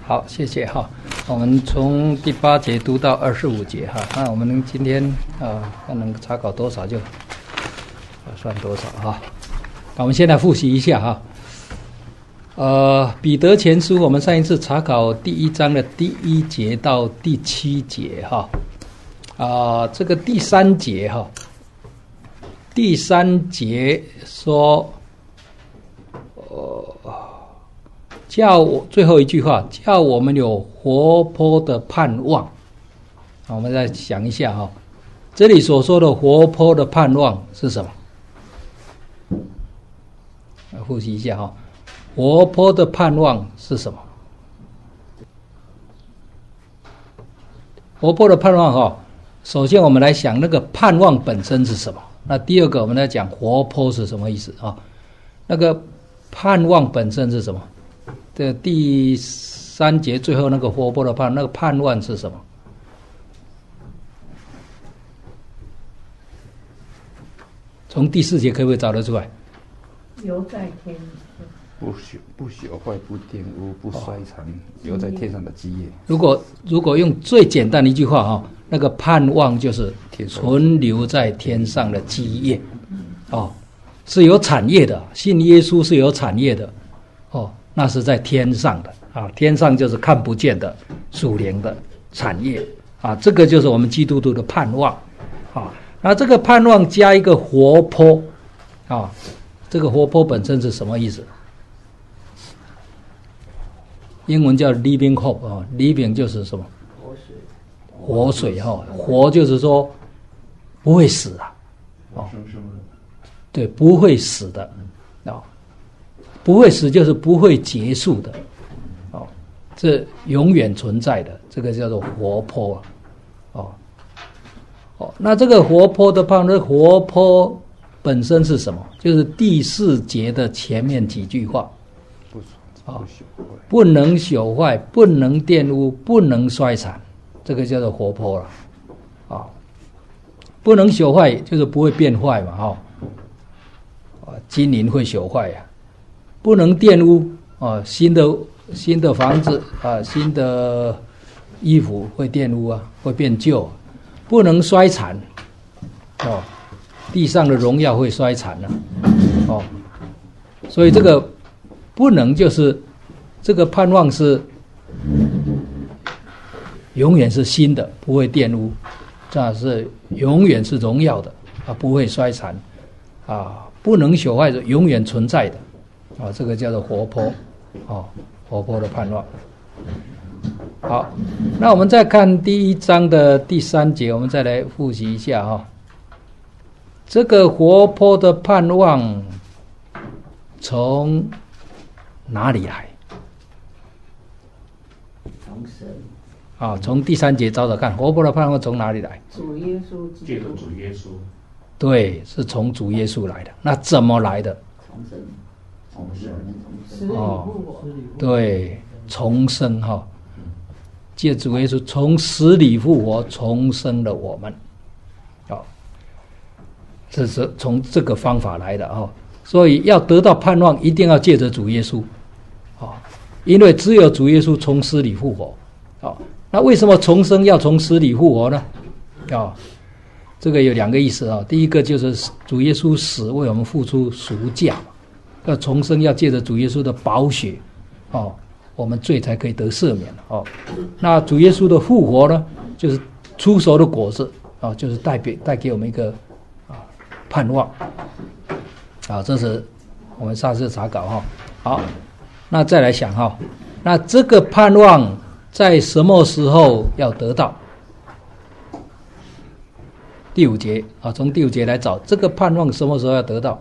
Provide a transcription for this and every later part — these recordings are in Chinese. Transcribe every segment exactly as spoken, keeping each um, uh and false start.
好，谢谢哈。我们从第八节读到二十五节哈。那我们今天啊，看能查考多少就算多少哈。那我们现在复习一下哈。呃，彼得前书，我们上一次查考第一章的第一节到第七节哈。啊、呃，这个第三节哈，第三节说，呃。叫我最后一句话，叫我们有活泼的盼望。我们再想一下哈，这里所说的活泼的盼望是什么？复习一下哈，活泼的盼望是什么？活泼的盼望哈，首先我们来想那个盼望本身是什么。那第二个我们来讲活泼是什么意思啊？那个盼望本身是什么？这第三节最后那个活泼的盼，那个盼望是什么？从第四节可不可以找得出来？ 留在天不朽不朽坏不玷污不衰残，留在天上的基业。 如果如果用最简单的一句话哈，那个盼望就是存留在天上的基业，哦，是有产业的，信耶稣是有产业的，哦。那是在天上的啊，天上就是看不见的属灵的产业啊，这个就是我们基督徒的盼望啊。那这个盼望加一个活泼啊，这个活泼本身是什么意思？英文叫 living hope 啊 ，living 就是什么？活水，活水哈、哦，活就是说不会死啊，哦，对，不会死的啊。不会死就是不会结束的，哦，这永远存在的，这个叫做活泼，哦，哦，那这个活泼的盼望，活泼本身是什么？就是第四节的前面几句话， 不啊、哦，不能朽坏，不能玷污，不能衰残，这个叫做活泼了，啊、哦，不能朽坏就是不会变坏嘛，哈、哦，啊，金银会朽坏呀、啊。不能玷污啊，新的新的房子啊，新的衣服会玷污啊，会变旧，不能衰残哦，地上的荣耀会衰残了、啊、哦，所以这个不能就是这个盼望是永远是新的，不会玷污，这是永远是荣耀的啊，不会衰残啊，不能朽坏的，永远存在的。啊、哦，这个叫做活泼，哦，活泼的盼望。好，那我们再看第一章的第三节，我们再来复习一下哈、哦。这个活泼的盼望从哪里来？ 从神。 啊、哦，从第三节找找看，活泼的盼望从哪里来？ 主耶稣借着主耶稣。 对，是从主耶稣来的。那怎么来的？ 从神。从神，死里复活， 对，重生哈、哦，借主耶稣从死里复活，重生了我们，哦，这是从这个方法来的哦。所以要得到盼望，一定要借着主耶稣，哦，因为只有主耶稣从死里复活，哦，那为什么重生要从死里复活呢？哦，这个有两个意思啊、哦，第一个就是主耶稣死为我们付出赎价。要重生，要借着主耶稣的宝血，哦，我们罪才可以得赦免哦。那主耶稣的复活呢，就是出熟的果子，哦，就是带给带给我们一个啊盼望，啊，这是我们上次查稿哈、哦。好，那再来想哈、哦，那这个盼望在什么时候要得到？第五节啊，从第五节来找这个盼望什么时候要得到？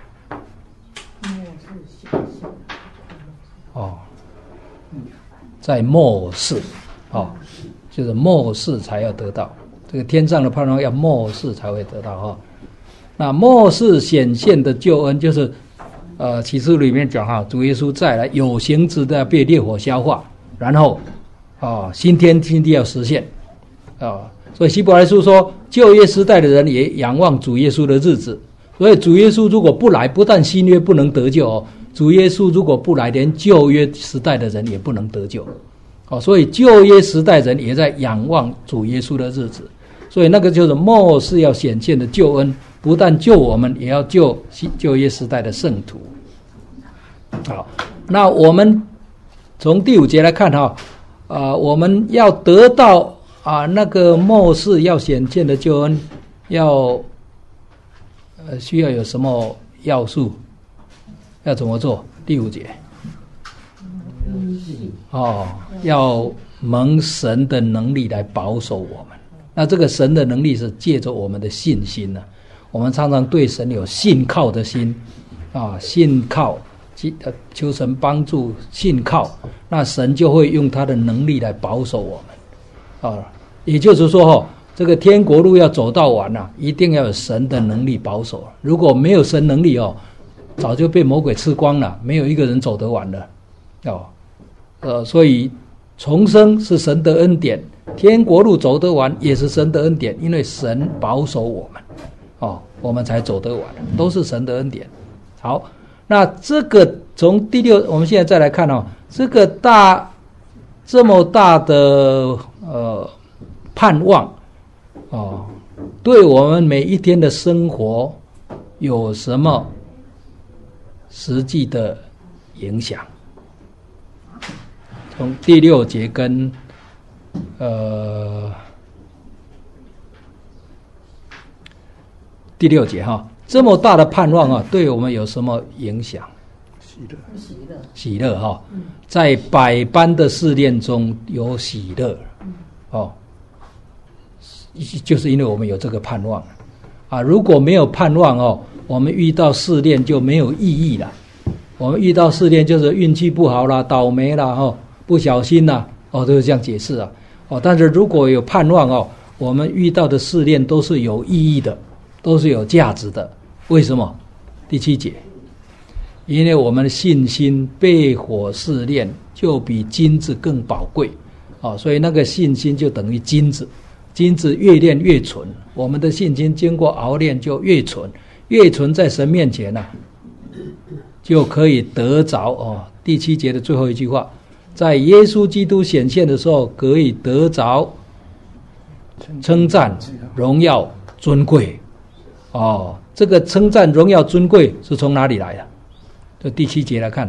哦，在末世，哦，就是末世才要得到这个天上的盼望，要末世才会得到哈、哦。那末世显现的救恩，就是呃启示录里面讲哈，主耶稣再来，有形质的被烈火消化，然后啊、哦、新天新地要实现啊、哦，所以希伯来书说，旧约时代的人也仰望主耶稣的日子。所以主耶稣如果不来，不但新约不能得救哦，主耶稣如果不来，连旧约时代的人也不能得救哦，所以旧约时代人也在仰望主耶稣的日子，所以那个就是末世要显现的救恩，不但救我们，也要救旧约时代的圣徒。好，那我们从第五节来看哈，啊、呃，我们要得到啊那个末世要显现的救恩，要呃需要有什么要素？要怎么做？第五节。哦，要蒙神的能力来保守我们。那这个神的能力是借着我们的信心呢、啊。我们常常对神有信靠的心啊，信靠，求神帮助，信靠，那神就会用他的能力来保守我们啊。也就是说哈、哦，这个天国路要走到完啊，一定要有神的能力保守。如果没有神能力哦，早就被魔鬼吃光了，没有一个人走得完了哦。呃，所以重生是神的恩典，天国路走得完也是神的恩典，因为神保守我们，哦，我们才走得完，都是神的恩典。好，那这个从第六，我们现在再来看哦，这个大这么大的呃盼望哦，对我们每一天的生活有什么实际的影响？从第六节跟呃第六节哈，这么大的盼望啊，对我们有什么影响？ 喜乐， 喜乐， 喜乐哈，在百般的试炼中有喜乐，哦，就是因为我们有这个盼望啊。如果没有盼望哦，我们遇到试炼就没有意义了。我们遇到试炼就是运气不好啦、倒霉啦、哦。不小心呐、啊，哦，都是这样解释啊，哦，但是如果有盼望哦，我们遇到的试炼都是有意义的，都是有价值的。为什么？第七节，因为我们的信心被火试炼，就比金子更宝贵，哦，所以那个信心就等于金子，金子越炼越纯，我们的信心经过熬炼就越纯，越纯在神面前呢、啊，就可以得着哦。第七节的最后一句话。在耶稣基督显现的时候，可以得着称赞、荣耀、尊贵。哦，这个称赞、荣耀、尊贵是从哪里来的？就第七节来看，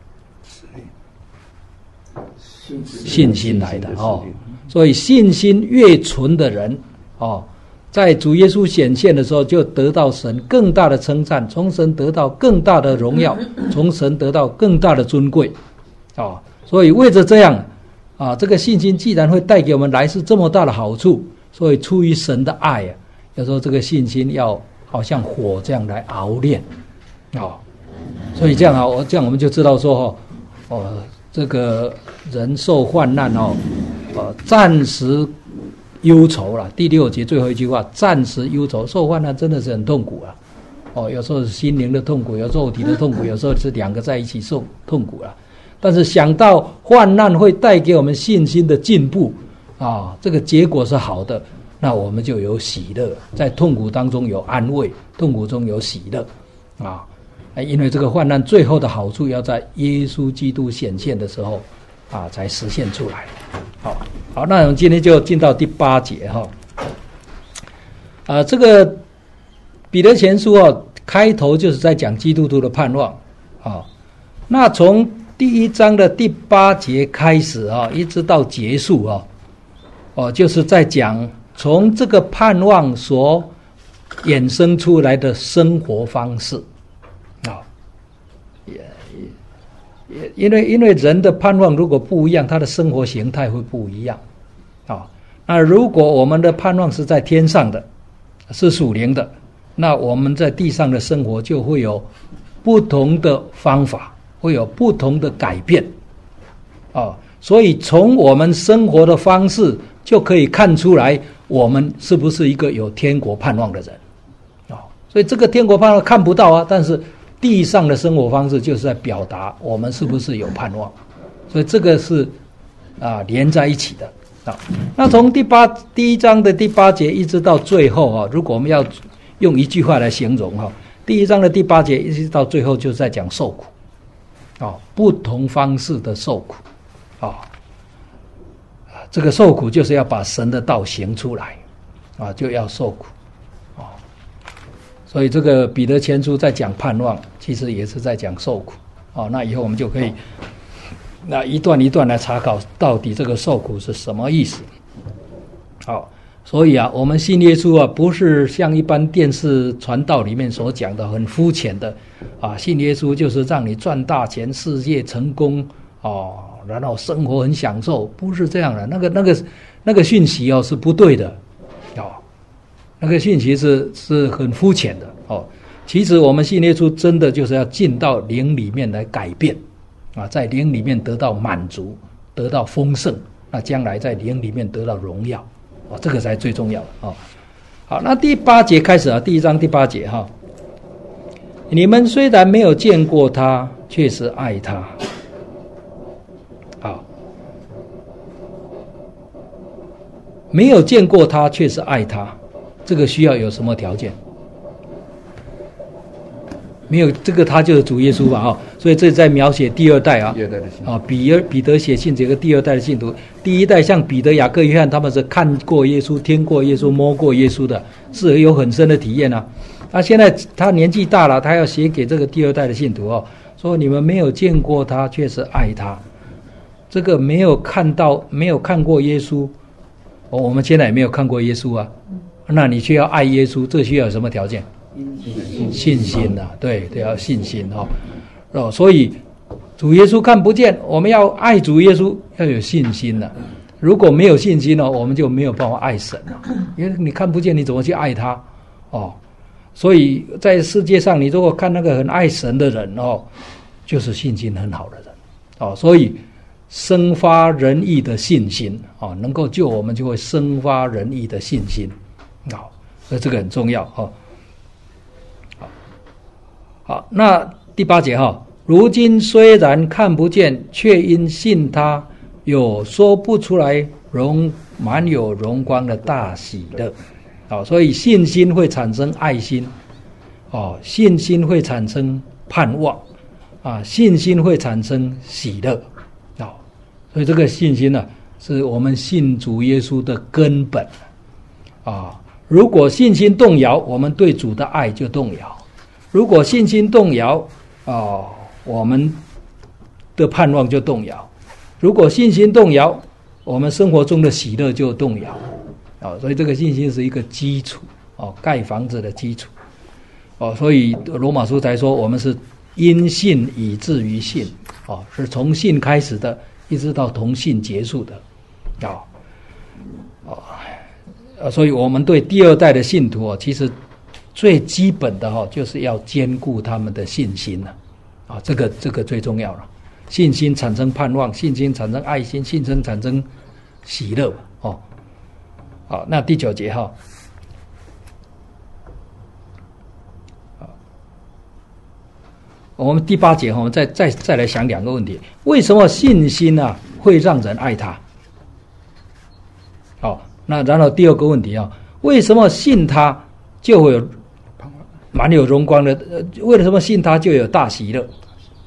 信心来的哦。所以信心越纯的人哦，在主耶稣显现的时候，就得到神更大的称赞，从神得到更大的荣耀，从神得到更大的尊贵。哦。所以为着这样啊，这个信心既然会带给我们来世这么大的好处，所以出于神的爱啊，有时候这个信心要好像火这样来熬炼哦。所以这样啊，我这样我们就知道说哦，哦，这个人受患难哦，呃，暂时忧愁了。第六节最后一句话，暂时忧愁，受患难真的是很痛苦啊。哦，有时候是心灵的痛苦，有肉体的痛苦，有时候是两个在一起受痛苦了。但是想到患难会带给我们信心的进步啊，这个结果是好的，那我们就有喜乐，在痛苦当中有安慰，痛苦中有喜乐啊。因为这个患难最后的好处要在耶稣基督显现的时候啊才实现出来。好，好，那我们今天就进到第八节哈。啊，这个彼得前书啊，开头就是在讲基督徒的盼望啊。那从第一章的第八节开始啊，一直到结束啊，哦，就是在讲从这个盼望所衍生出来的生活方式啊，也也因为因为人的盼望如果不一样，他的生活形态会不一样啊。那如果我们的盼望是在天上的，是属灵的，那我们在地上的生活就会有不同的方法。会有不同的改变哦，所以从我们生活的方式就可以看出来我们是不是一个有天国盼望的人哦。所以这个天国盼望看不到啊，但是地上的生活方式就是在表达我们是不是有盼望，所以这个是啊连在一起的啊。那从第八第一章的第八节一直到最后啊，如果我们要用一句话来形容哈，第一章的第八节一直到最后就是在讲受苦。哦，不同方式的受苦，哦， 这个受苦就是要把神的道行出来啊，就要受苦啊。所以这个彼得前书在讲盼望，其实也是在讲受苦啊。那以后我们就可以那一段一段来查考，到底这个受苦是什么意思。好，所以啊，我们信耶稣啊，不是像一般电视传道里面所讲的很肤浅的啊，信耶稣就是让你赚大钱、事业成功哦，然后生活很享受，不是这样的。那个、那个、那个讯息哦是不对的哦，那个讯息是是很肤浅的哦。其实我们信耶稣真的就是要进到灵里面来改变啊，在灵里面得到满足，得到丰盛，那将来在灵里面得到荣耀。哦，这个才最重要的哦。好，那第八节开始啊，第一章第八节哈、哦。你们虽然没有见过他，却是爱他。好，没有见过他，却是爱他，这个需要有什么条件？没有这个，他就是主耶稣吧？哈、哦，所以这在描写第二代啊， 第二代的信徒啊，彼得彼得写信这个第二代的信徒，第一代像彼得、雅各、约翰，他们是看过耶稣、听过耶稣、摸过耶稣的，是有很深的体验啊。那、啊、现在他年纪大了，他要写给这个第二代的信徒哦，说你们没有见过他，却是爱他。这个没有看到、没有看过耶稣，哦，我们现在也没有看过耶稣啊，那你却要爱耶稣，这需要有什么条件？信心呐、啊，对对，要信心哈、哦，哦，所以主耶稣看不见，我们要爱主耶稣，要有信心呐、啊。如果没有信心呢、哦，我们就没有办法爱神了、啊，因为你看不见，你怎么去爱他？哦，所以在世界上，你如果看那个很爱神的人哦，就是信心很好的人哦，所以生发仁义的信心哦，能够救我们，就会生发仁义的信心，好、哦，所以这个很重要哦。好，那第八节哈、哦，如今虽然看不见，却因信他，有说不出来荣满有荣光的大喜乐。哦，所以信心会产生爱心，哦，信心会产生盼望，啊，信心会产生喜乐，哦，所以这个信心呢、啊，是我们信主耶稣的根本，啊，如果信心动摇，我们对主的爱就动摇。如果信心动摇，哦，我们的盼望就动摇；如果信心动摇，我们生活中的喜乐就动摇。哦，所以这个信心是一个基础，哦，盖房子的基础。哦，所以罗马书才说我们是因信以至于信，哦，是从信开始的，一直到同信结束的。哦，哦，所以我们对第二代的信徒哦，其实最基本的哈、哦，就是要兼顾他们的信心了，啊，这个这个最重要了。信心产生盼望，信心产生爱心，信心产生喜乐，哦，好，那第九节哈、哦，我们第八节哈，我们再再再来想两个问题：为什么信心啊会让人爱他？好、哦，那然后第二个问题啊，为什么信他就会有满有荣光的，呃，为了什么信他就有大喜乐？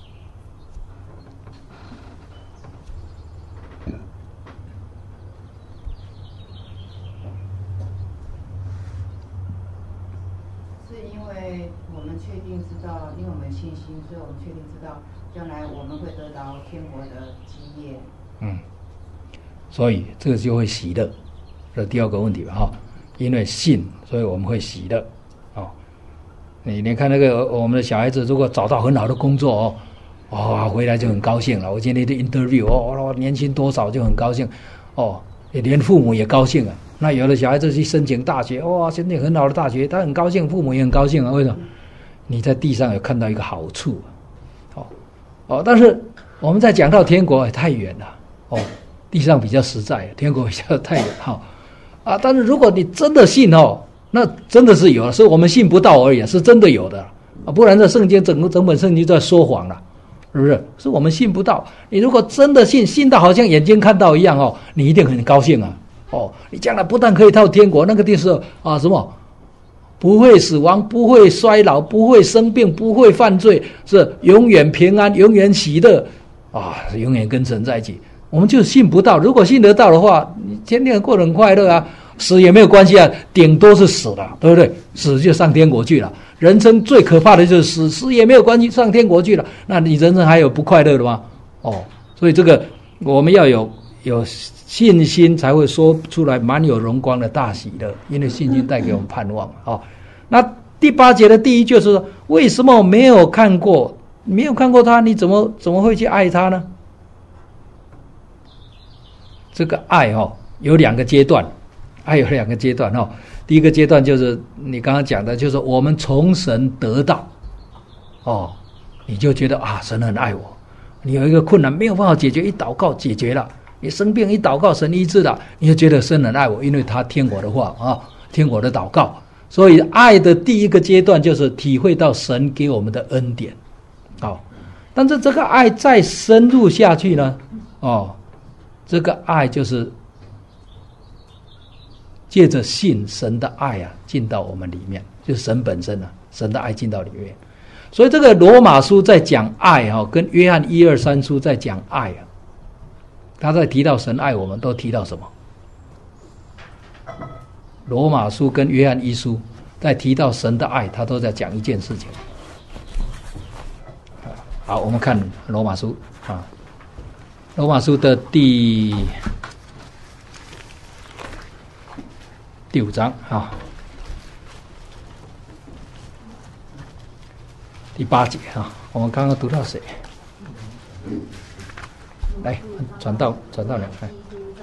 是因为我们确定知道，因为我们信心，所以我们确定知道，将来我们会得到天国的基业。 嗯，所以这个就会喜乐，这第二个问题吧，哈，因为信，所以我们会喜乐。你你看那个我们的小孩子，如果找到很好的工作哦，哇、哦，回来就很高兴了。我今天的 interview 哦，年薪多少就很高兴，哦，连父母也高兴啊。那有的小孩子去申请大学，哇、哦，申请很好的大学，他很高兴，父母也很高兴啊。为什么？你在地上有看到一个好处，哦哦，但是我们在讲到天国也太远了，哦，地上比较实在，天国比较太远哈、哦、啊。但是如果你真的信哦。那真的是有的，是我们信不到而已，是真的有的啊！不然这圣经整个整本圣经在说谎了，是不是？是我们信不到。你如果真的信，信到好像眼睛看到一样哦，你一定很高兴啊！哦，你将来不但可以到天国，那个地是啊什么，不会死亡，不会衰老，不会生病，不会犯罪，是永远平安，永远喜乐啊，永远跟神在一起。 我们就信不到。如果信得到的话，你天天过得很快乐啊，死也没有关系啊，顶多是死了，对不对？死就上天国去了。人生最可怕的就是死，死也没有关系，上天国去了。那你人生还有不快乐的吗？哦，所以这个我们要有有信心，才会说出来满有荣光的大喜乐，因为信心带给我们盼望哦。那第八节的第一就是说，为什么没有看过？没有看过他，你怎么怎么会去爱他呢？这个爱哦，有两个阶段，爱有两个阶段哦。第一个阶段就是你刚刚讲的，就是我们从神得到，哦，你就觉得啊，神很爱我。你有一个困难没有办法解决，一祷告解决了；你生病一祷告，神医治了，你就觉得神很爱我，因为他听我的话啊，听我的祷告。所以爱的第一个阶段就是体会到神给我们的恩典，哦，但是这个爱再深入下去呢，哦，这个爱就是借着信神的爱啊，进到我们里面，就是神本身啊，神的爱进到里面。所以这个罗马书在讲爱啊，跟约翰一二三书在讲爱啊，他在提到神爱我们，都提到什么？罗马书跟约翰一书在提到神的爱，他都在讲一件事情。好，我们看罗马书啊，罗马书的第第五章啊，第八节啊，我们刚刚读到谁？来，转到转到两看。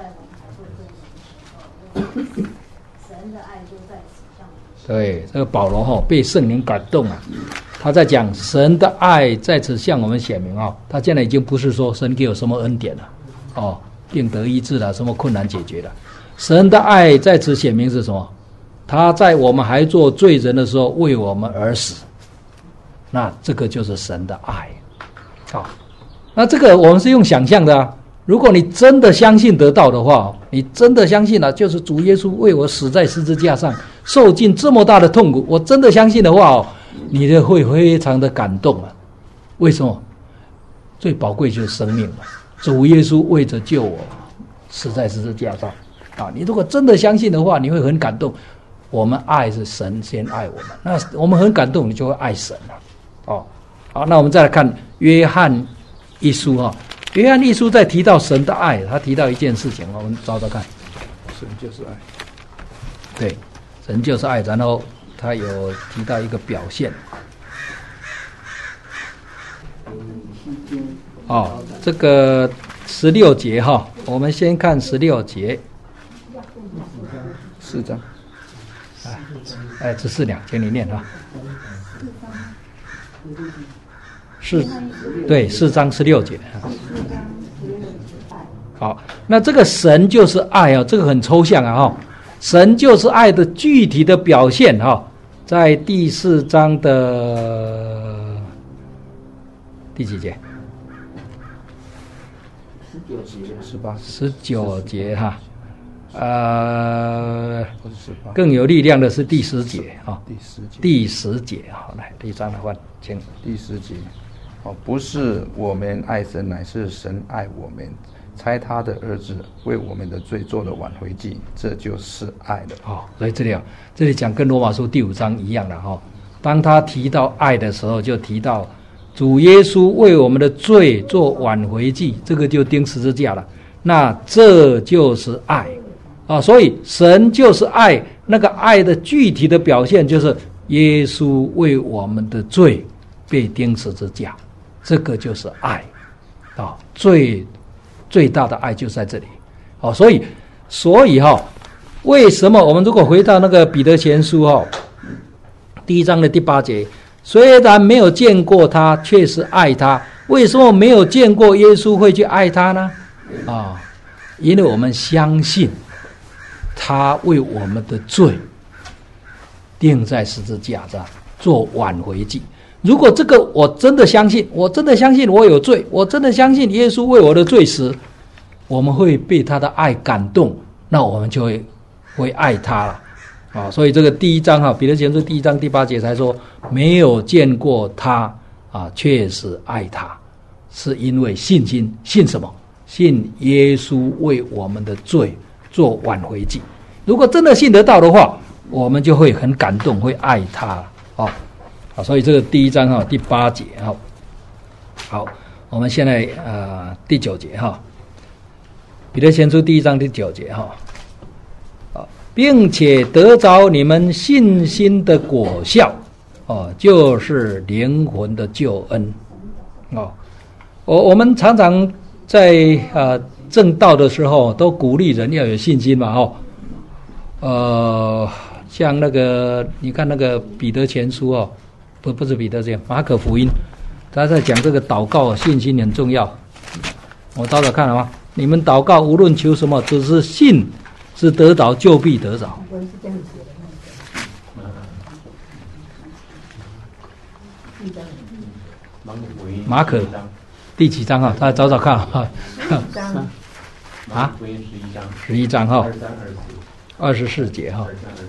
对，这个保罗哈、哦、被圣灵感动啊，他在讲神的爱在此向我们显明啊、哦，他现在已经不是说神给我什么恩典了，哦，病得医治了，什么困难解决了，神的爱在此显明是什么？他在我们还做罪人的时候为我们而死，那这个就是神的爱，好、哦，那这个我们是用想象的啊。如果你真的相信得到的话，你真的相信了、啊，就是主耶稣为我死在十字架上，受尽这么大的痛苦，我真的相信的话哦，你就会非常的感动啊。为什么？最宝贵就是生命嘛。主耶稣为着救我，死在十字架上啊！你如果真的相信的话，你会很感动。我们爱是神先爱我们，那我们很感动，你就会爱神了、啊。哦，好，那我们再来看约翰一书哈、哦。约翰一书在提到神的爱，他提到一件事情，我们找找看。 神就是爱。 对，神就是爱，然后他有提到一个表现。哦，这个十六节哈，我们先看十六节。 四章。 哎，哎，这四两，请你念哈。是，对，四章十六节。好，那这个神就是爱啊，这个很抽象啊哈。神就是爱的具体的表现哈，在第四章的第几节？ 十九节、十八、 十九节哈。呃， 十八， 更有力量的是第十节哈。 第十节。 第十节，好，来，第一章的话，请。 第十节。哦，不是我们爱神，乃是神爱我们，差他的儿子为我们的罪做了挽回祭，这就是爱了。 哦，所以这里啊，这里讲跟罗马书第五章一样的哈、哦。当他提到爱的时候，就提到主耶稣为我们的罪做挽回祭，这个就钉十字架了。那这就是爱啊、哦，所以神就是爱，那个爱的具体的表现就是耶稣为我们的罪被钉十字架。这个就是爱，啊、哦，最最大的爱就在这里，哦，所以所以哈、哦，为什么我们如果回到那个彼得前书哈、哦，第一章的第八节，虽然没有见过他，却是爱他。为什么没有见过耶稣会去爱他呢？啊、哦，因为我们相信他为我们的罪钉在十字架上做挽回祭。如果这个我真的相信，我真的相信我有罪，我真的相信耶稣为我的罪死，我们会被他的爱感动，那我们就会会爱他了啊！所以这个第一章哈，彼得前书第一章第八节才说，没有见过他啊，确实爱他，是因为信心，信什么？ 信耶稣为我们的罪做挽回祭。如果真的信得到的话，我们就会很感动，会爱他哦。好，所以这个第一章哈、哦、第八节哈、哦。好，我们现在呃第九节哈、哦，彼得前书第一章第九节哈、哦，并且得着你们信心的果效哦，就是灵魂的救恩哦。我我们常常在呃正道的时候，都鼓励人要有信心嘛，哦，呃，像那个你看那个彼得前书哦，不不是彼得前，马可福音，他在讲这个祷告信心很重要。我找找看了吗？你们祷告无论求什么，只是信是得着，就必得着。 我是这样写的。 马可第几章啊？大家找找看啊。啊，十一章哈，二十四节哈。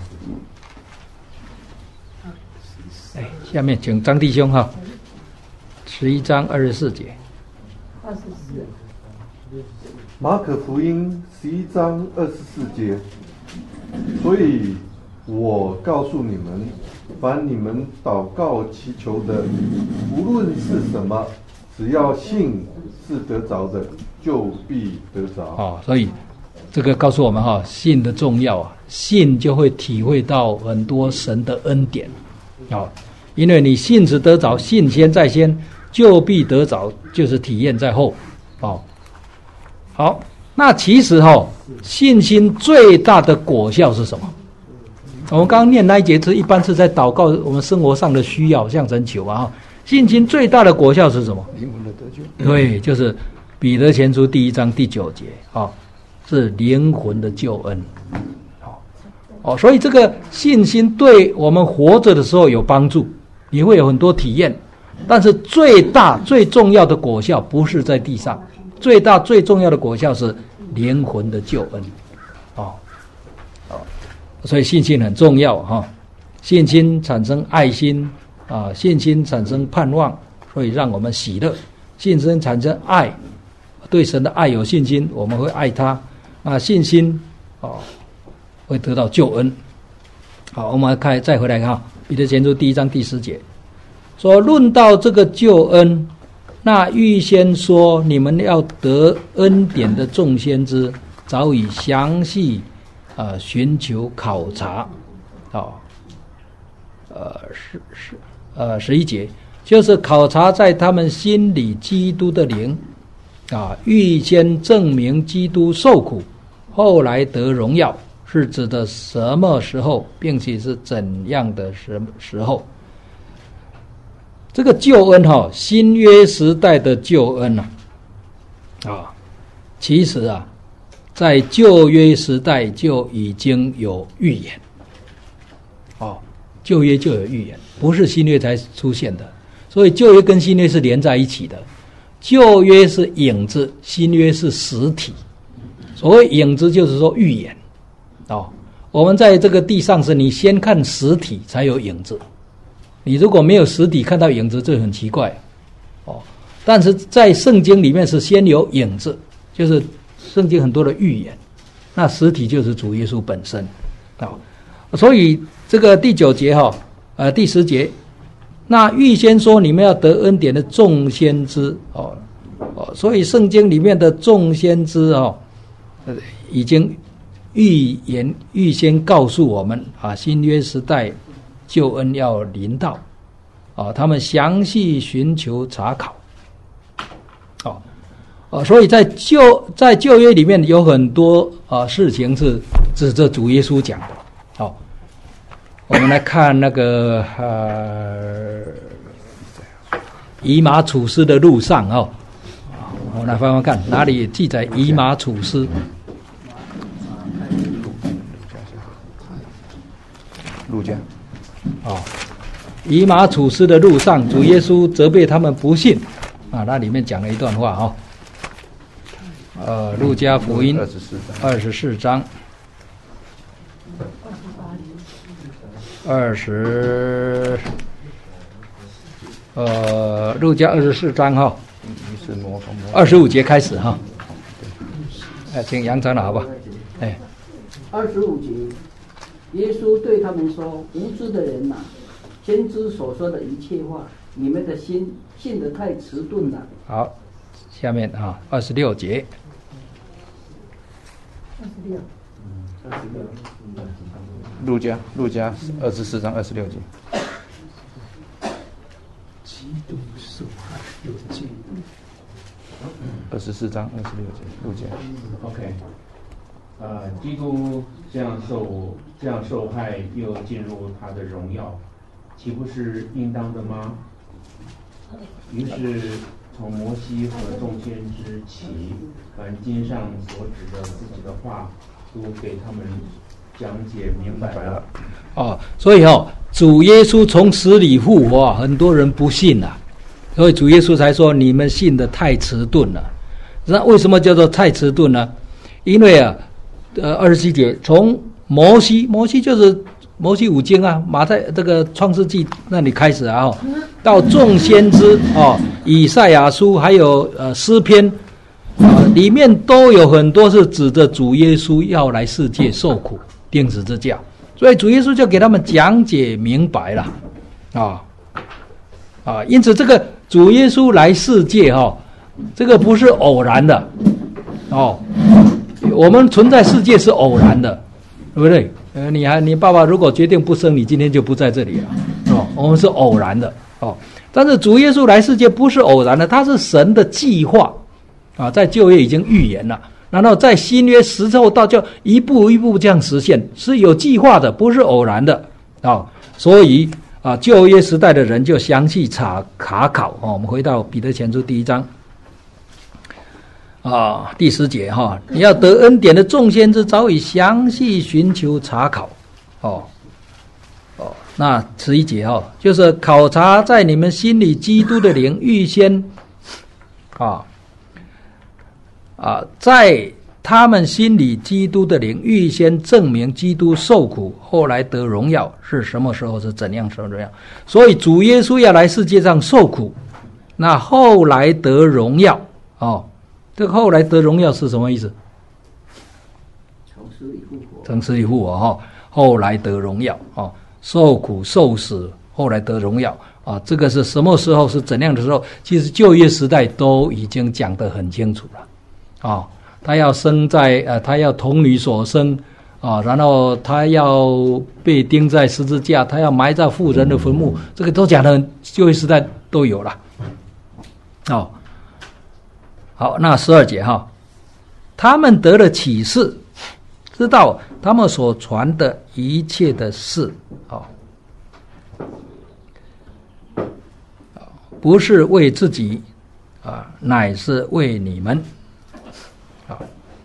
哎，下面请张弟兄哈，十一章二十四节。 二十四。 马可福音十一章二十四节，所以我告诉你们，凡你们祷告祈求的，无论是什么，只要信是得着的，就必得着。 哦，所以这个告诉我们哈，信的重要啊，信就会体会到很多神的恩典，哦，因为你信是得着，信先在先，就必得着，就是体验在后，哦，好，那其实哈、哦，信心最大的果效是什么？我们刚刚念那一节是一般是在祷告我们生活上的需要，向神求啊。信心最大的果效是什么？ 灵魂的得救。 对，就是彼得前书第一章第九节啊、哦，是灵魂的救恩。哦哦，所以这个信心对我们活着的时候有帮助，你会有很多体验。但是最大最重要的果效不是在地上，最大最重要的果效是灵魂的救恩。哦。所以信心很重要哈、哦，信心产生爱心啊，信心产生盼望，所以让我们喜乐；信心产生爱，对神的爱有信心，我们会爱他。啊，信心哦会得到救恩。好，我们看再回来看彼得前书第一章第十节，说论到这个救恩，那预先说你们要得恩典的众先知，早已详细。呃，寻求考察，哦，呃，十十呃十一节，就是考察在他们心里基督的灵，啊，预先证明基督受苦，后来得荣耀，是指的什么时候，并且是怎样的时时候？这个救恩哈、哦，新约时代的救恩啊，啊，其实啊。在旧约时代就已经有预言，哦，旧约就有预言，不是新约才出现的，所以旧约跟新约是连在一起的。旧约是影子，新约是实体。所谓影子，就是说预言，哦，我们在这个地上是你先看实体才有影子，你如果没有实体看到影子，这很奇怪，哦，但是在圣经里面是先有影子，就是。圣经很多的预言，那实体就是主耶稣本身啊、哦，所以这个第九节哈、哦，呃第十节，那预先说你们要得恩典的众先知哦哦，所以圣经里面的众先知哦，呃、已经预言预先告诉我们啊，新约时代救恩要临到啊、哦，他们详细寻求查考，哦。哦，所以在旧在旧约里面有很多啊事情是指着主耶稣讲的。好、哦，我们来看那个呃以马处斯的路上哦，我们来翻翻看哪里记载以马处斯。 路加。 哦，以马处斯的路上，主耶稣责备他们不信啊，那里面讲了一段话哦。呃，路加福音二十四章，二十，呃，路加二十四章哈，二十五节开始哈。 哎，请杨长老好不好？哎， 二十五节，耶稣对他们说：“无知的人呐、啊，先知所说的一切话，你们的心信得太迟钝了。” 好，下面啊，二十六节。 二十六。 二十六。 路加，路加二十四章二十六节。 基督受害有罪。 二十四章二十六节，路加。 OK， 呃，基督这样受这样受害，又进入他的荣耀，岂不是应当的吗？于是从摩西和众先知起，凡经上所指的自己的话，都给他们讲解明白了。 哦，所以哦，主耶稣从死里复活，很多人不信啊，所以主耶稣才说你们信的太迟钝了。那为什么叫做太迟钝呢？因为啊，呃，二十七节从摩西，摩西就是摩西五经啊，马太这个创世纪那里开始啊，到众先知哦，以赛亚书还有呃诗篇啊，里面都有很多是指着主耶稣要来世界受苦、钉十字架，所以主耶稣就给他们讲解明白了啊啊，因此这个主耶稣来世界哈、哦，这个不是偶然的哦。我们存在世界是偶然的，对不对？呃，你还你爸爸如果决定不生，你今天就不在这里了哦。我们是偶然的哦，但是主耶稣来世界不是偶然的，他是神的计划啊，在旧约已经预言了，然后在新约时候到就一步一步这样实现，是有计划的，不是偶然的啊、哦。所以啊，旧约时代的人就详细查查考哦。我们回到彼得前书第一章。啊，第十节哈，你要得恩典的众先知早已详细寻求查考，哦哦，那十一节哈，就是考察在你们心里基督的灵，预先啊啊，在他们心里基督的灵预先证明基督受苦，后来得荣耀是什么时候，是怎样受荣耀？所以主耶稣要来世界上受苦，那后来得荣耀哦。这个后来得荣耀是什么意思？ 从死里复活。 从死里复活哈，后来得荣耀啊，受苦受死，后来得荣耀啊。这个是什么时候？是怎样的时候？其实旧约时代都已经讲得很清楚了啊。他要生在呃，他要童女所生啊，然后他要被钉在十字架，他要埋在妇人的坟墓，这个都讲得旧约时代都有了哦。好，那十二节哈，他们得了启示，知道他们所传的一切的事，哦，不是为自己啊，乃是为你们，啊，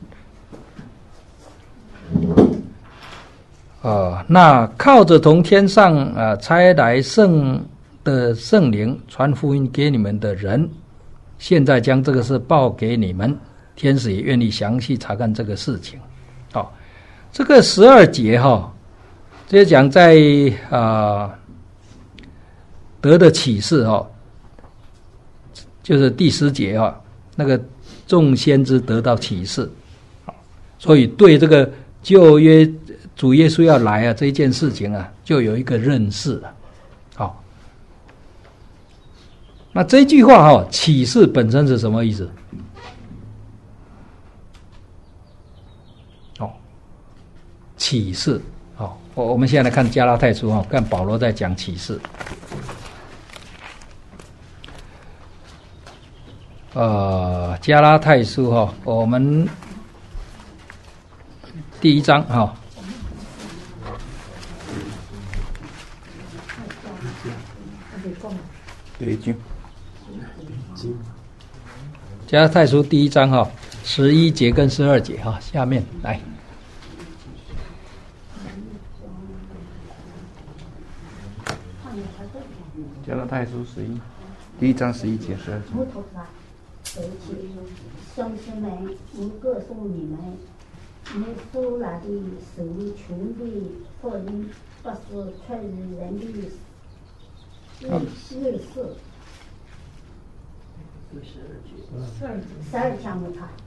啊，那靠着从天上啊差来圣的圣灵传福音给你们的人。现在将这个事报给你们，天使也愿意详细查看这个事情。好、哦，这个十二节哈、哦，这讲在啊、呃、得的启示哈、哦，就是第十节哈、哦，那个众先知得到启示，所以对这个旧约主耶稣要来啊这一件事情啊，就有一个认识了。好。那这句话哈、哦，启示本身是什么意思？哦，启示，哦，我我们现在来看加拉太书哈、哦，看保罗在讲启示。呃，加拉太书哈、哦，我们第一章哈、哦。 对经。 加拉太书第一章哈，十一节跟十二节哈，下面来。 加拉太书十一，第一章十一节十二节。 对不起，兄弟们，我告诉你们，耶稣来的是穷的福音，不是出于人的意思。十二项目派。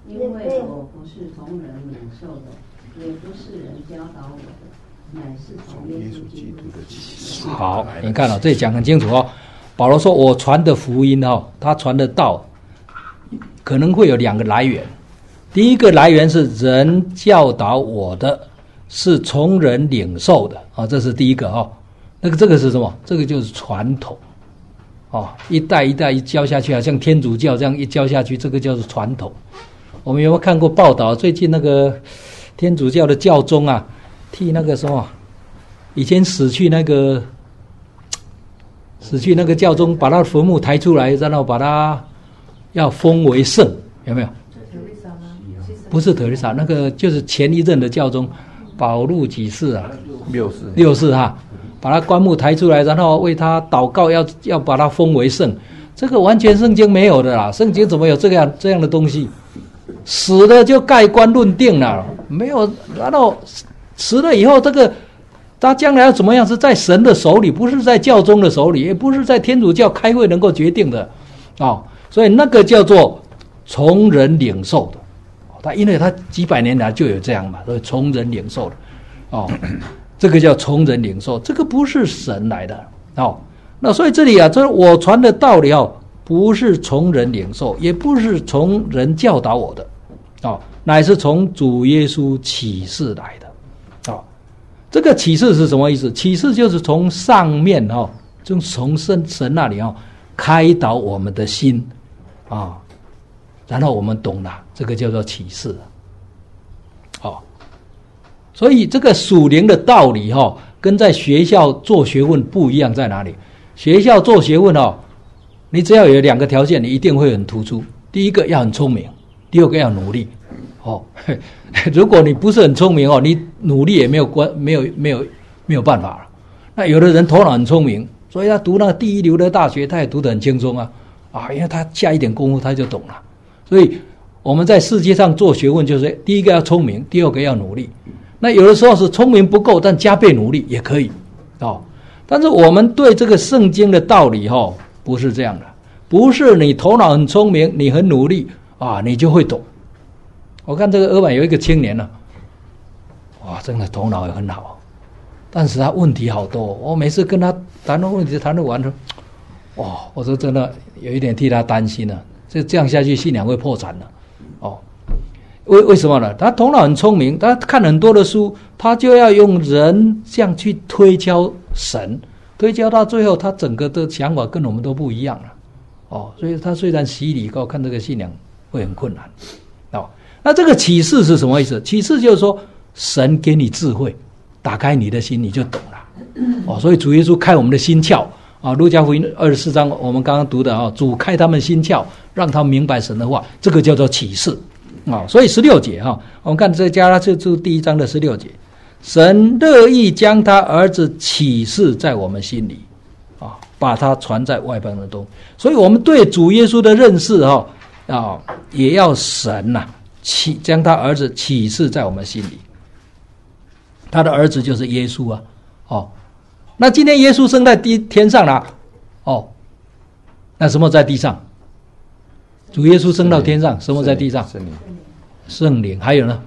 因为我不是从人领受的，也不是人教导我的，乃是从耶稣基督的启示。 好，你看了、哦、这里讲很清楚哦。保罗说我传的福音哦，他传的道可能会有两个来源。第一个来源是人教导我的，是从人领受的啊、哦，这是第一个哦。那个这个是什么？这个就是传统哦，一代一代一教下去，好像天主教这样一教下去，这个叫做传统。我们有没有看过报道？最近那个天主教的教宗啊，替那个什么以前死去那个死去那个教宗，把他的坟墓抬出来，然后把他要封为圣，有没有？不是特蕾莎，那个就是前一任的教宗保禄几世啊， 六世六世哈，把他棺木抬出来，然后为他祷告，要要把他封为圣。这个完全圣经没有的啦，圣经怎么有这样这样的东西？死了就盖棺论定了，没有。然后死了以后，这个他将来要怎么样，是在神的手里，不是在教宗的手里，也不是在天主教开会能够决定的啊、哦。所以那个叫做从人领受的。他因为他几百年来就有这样嘛，所以从人领受的，哦，这个叫从人领受，这个不是神来的哦。那所以这里啊，这我传的道理哦，不是从人领受，也不是从人教导我的，哦，乃是从主耶稣启示来的，哦，这个启示是什么意思？启示就是从上面哦，就从神神那里哦，开导我们的心啊。哦，然后我们懂了，这个叫做启示。哦，所以这个属灵的道理哈、哦，跟在学校做学问不一样在哪里？学校做学问哦，你只要有两个条件，你一定会很突出。第一个要很聪明，第二个要努力。哦，如果你不是很聪明哦，你努力也没有关，没有没有没有办法了。那有的人头脑很聪明，所以他读那个第一流的大学，他也读得很轻松啊啊，因为他下一点功夫他就懂了。所以我们在世界上做学问，就是第一个要聪明，第二个要努力。那有的时候是聪明不够，但加倍努力也可以哦。但是我们对这个圣经的道理哦，不是这样的，不是你头脑很聪明，你很努力啊，你就会懂。我看这个俄版有一个青年呢、啊，哇，真的头脑也很好，但是他问题好多。我每次跟他谈论问题，谈论完了，哇，我说真的有一点替他担心了。这这样下去，信仰会破产了，哦，为为什么呢？他头脑很聪明，他看很多的书，他就要用人这样去推敲神，推敲到最后，他整个的想法跟我们都不一样了，哦，所以他虽然洗礼后看这个信仰会很困难，哦，那这个启示是什么意思？启示就是说，神给你智慧，打开你的心，你就懂了，哦，所以主耶稣开我们的心窍。啊，路加福音二十四章我们刚刚读的啊，主开他们心窍，让他们明白神的话，这个叫做启示啊。所以十六节哈，我们看这加拉太书第一章的十六节，神乐意将他儿子启示在我们心里啊，把他传在外邦人中。所以我们对主耶稣的认识哈啊，也要神呐、啊、启将他儿子启示在我们心里。他的儿子就是耶稣啊，哦。那今天耶稣升在地天上了，哦，那什么在地上？主耶稣升到天上，什么在地上？圣灵，圣灵。还有呢？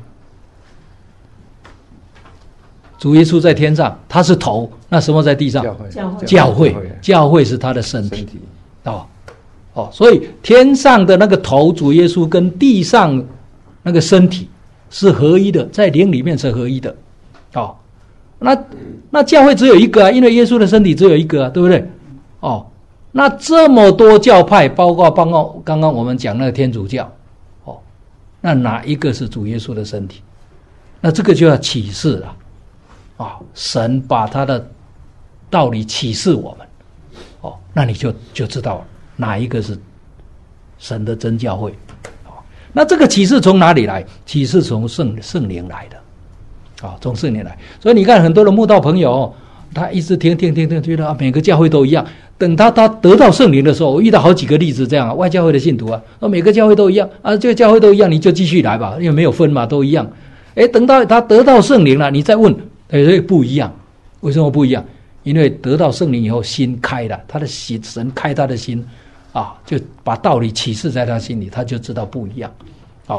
主耶稣在天上，他是头，那什么在地上？教会，教会，教会是他的身体。哦，哦，所以天上的那个头，主耶稣跟地上那个身体是合一的，在灵里面是合一的，哦。那那教会只有一个啊，因为耶稣的身体只有一个啊，对不对？哦，那这么多教派，包括刚刚刚刚我们讲那个天主教，哦，那哪一个是主耶稣的身体？那这个就要启示了，啊、哦，神把他的道理启示我们，哦，那你就就知道哪一个是神的真教会。哦，那这个启示从哪里来？启示从圣圣灵来的。啊，从圣灵来，所以你看很多的慕道朋友、哦，他一直听听听听，觉得啊每个教会都一样。等他他得到圣灵的时候，我遇到好几个例子这样啊，外教会的信徒啊，说每个教会都一样啊，这个教会都一样，你就继续来吧，因为没有分嘛，都一样。哎，等到他得到圣灵了，你再问，哎，不一样，为什么不一样？因为得到圣灵以后，心开了，他的心神开他的心，啊，就把道理启示在他心里，他就知道不一样。好。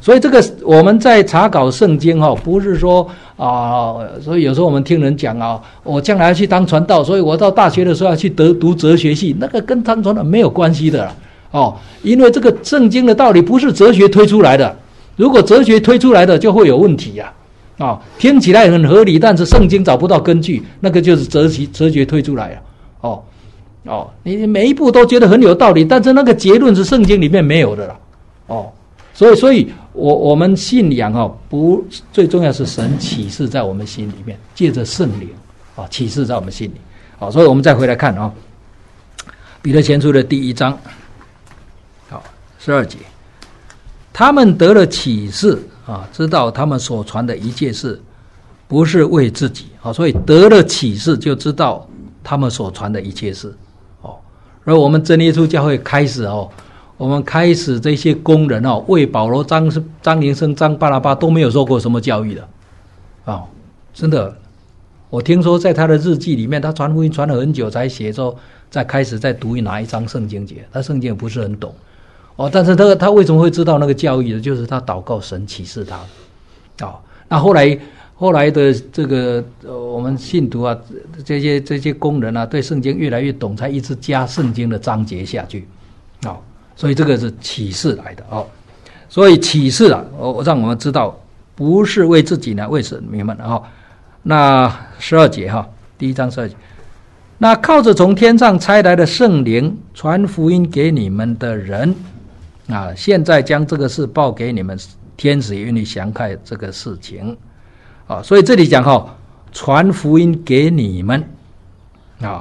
所以这个我们在查考圣经哈，不是说啊、呃，所以有时候我们听人讲啊，我将来要去当传道，所以我到大学的时候要去得读哲学系，那个跟当传道没有关系的啦哦，因为这个圣经的道理不是哲学推出来的，如果哲学推出来的就会有问题呀、啊，哦，听起来很合理，但是圣经找不到根据，那个就是哲学哲学推出来了，哦哦，你每一步都觉得很有道理，但是那个结论是圣经里面没有的啦，哦，所以所以。我我们信仰啊，不最重要是神启示在我们心里面，借着圣灵啊启示在我们心里。好，所以我们再回来看啊，彼得前书的第一章，好十二节，他们得了启示啊，知道他们所传的一切事不是为自己啊，所以得了启示就知道他们所传的一切事哦。而我们真耶稣教会开始哦。我们开始这些工人哦，为保罗、张张灵生、张巴拉巴都没有受过什么教育的，哦，真的，我听说在他的日记里面，他传福音传了很久才写说，再开始再读哪一章圣经节，他圣经也不是很懂，哦，但是他他为什么会知道那个教义的？就是他祷告神启示他的，哦，那后来后来的这个呃，我们信徒啊，这些这些工人啊，对圣经越来越懂，才一直加圣经的章节下去，哦。所以这个是启示来的哦，所以启示啊，我让我们知道不是为自己呢，为神明们啊、哦。那十二节哈、哦，第一章十二节，那靠着从天上差来的圣灵传福音给你们的人啊，现在将这个事报给你们，天使也愿意详看这个事情啊。所以这里讲哈、哦，传福音给你们啊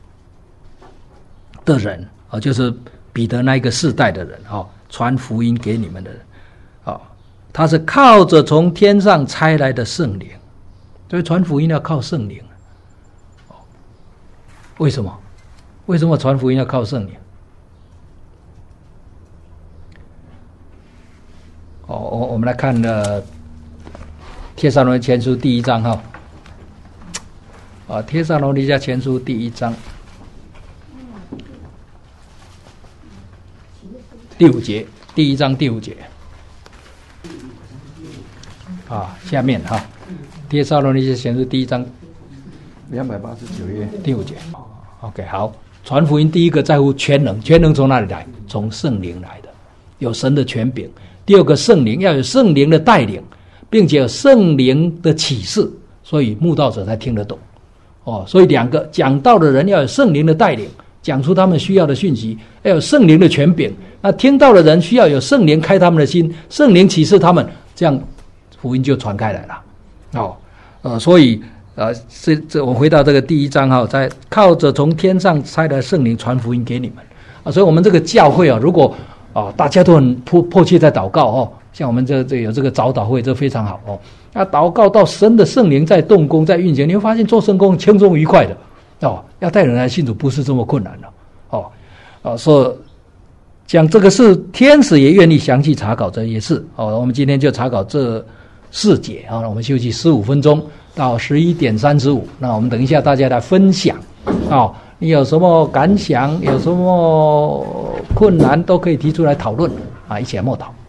的人啊，就是。彼得那一个世代的人啊，传福音给你们的人啊，他是靠着从天上差来的圣灵，所以传福音要靠圣灵。为什么？为什么传福音要靠圣灵？哦，我我们来看了帖撒罗尼迦前书第一章哈，啊，帖撒罗尼迦前书第一章。第五节，第一章第五节，啊，下面哈，帖撒罗尼迦前书第一章两百八十九页第五节。OK， 好，传福音第一个在乎全能，全能从哪里来？从圣灵来的，有神的权柄。第二个，圣灵要有圣灵的带领，并且有圣灵的启示，所以慕道者才听得懂。哦，所以两个讲道的人要有圣灵的带领。讲出他们需要的讯息，要有圣灵的权柄。那听到的人需要有圣灵开他们的心，圣灵启示他们，这样福音就传开来了。哦，呃，所以呃，这这我回到这个第一章哈，在靠着从天上差来圣灵传福音给你们啊。所以我们这个教会啊，如果啊大家都很迫迫切在祷告哦，像我们这这有这个早祷会，这非常好哦。那祷告到神的圣灵在动工在运行，你会发现做圣工轻松愉快的。哦，要带人来信主不是这么困难的哦，哦，说讲这个事，天使也愿意详细查考这些事哦。我们今天就查考这四节啊，我们休息十五分钟到十一点三十五。那我们等一下大家来分享哦，你有什么感想，有什么困难都可以提出来讨论啊，一起来默祷。